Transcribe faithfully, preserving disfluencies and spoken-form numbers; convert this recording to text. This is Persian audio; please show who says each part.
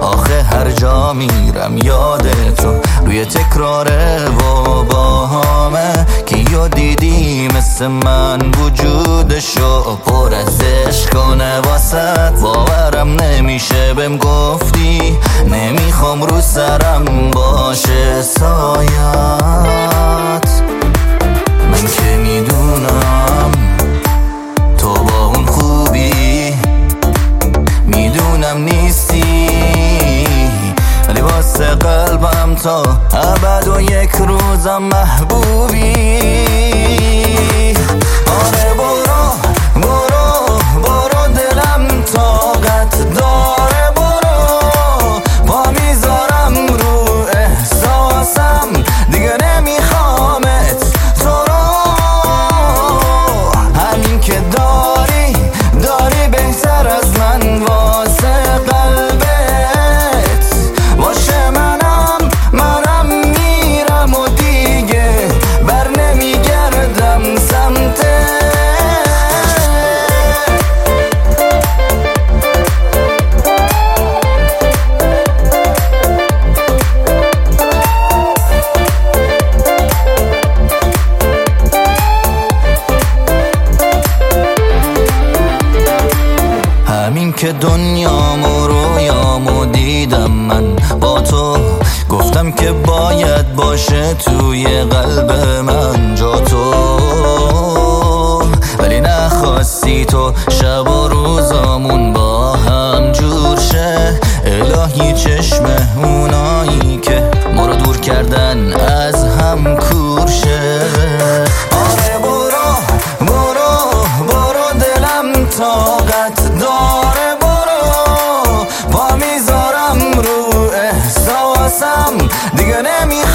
Speaker 1: آخه هر جا میرم یاد تو روی تکراره و باهامه که یا دیدی مثل من وجودشو پر ازش کنه واسد. باورم نمیشه بهم گفتی نمیخوام رو سرم باشه سایت. من که میدونم تو با اون خوبی، میدونم نیستی ولی واسه قلبم تا ابد و یک روزم محبوبی. آره برو برو برو دلم طاقت داره، برو پا میذارم رو احساسم دیگه نمیخوامت تو رو. همین که داری داری بهتر از من واسه قلبت باشه. منم منم میرم و دیگه بر نمیگردم سمتت. همین که دنیامو رویامو دیدم من با تو، گفتم که باید باشه توی قلب من جا تو، ولی نخواستی تو شب و روزامون با هم جور شه. الهی چشم اونایی که ما رو دور کردن از هم کور شه. آره برو برو برو دلم طاقت داره، برو پا میذارم رو احساسم دیگه نمیخوام